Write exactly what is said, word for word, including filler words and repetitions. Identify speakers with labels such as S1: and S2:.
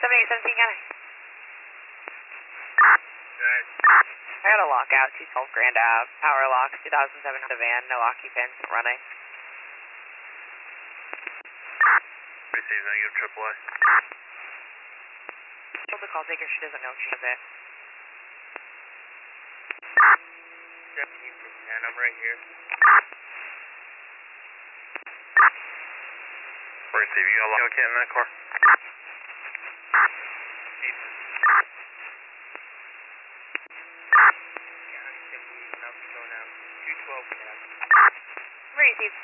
S1: seventy-eight seventeen, got it.
S2: Good.
S1: I got a lockout, two twelve Grand Ave, power locks, two thousand seven the van, no occupants, running.
S2: Receive negative triple A.
S1: Told the call taker she doesn't know she has it.
S2: seventeen from ten, I'm right here. Receive, you got a lockout in that car?
S1: Receive.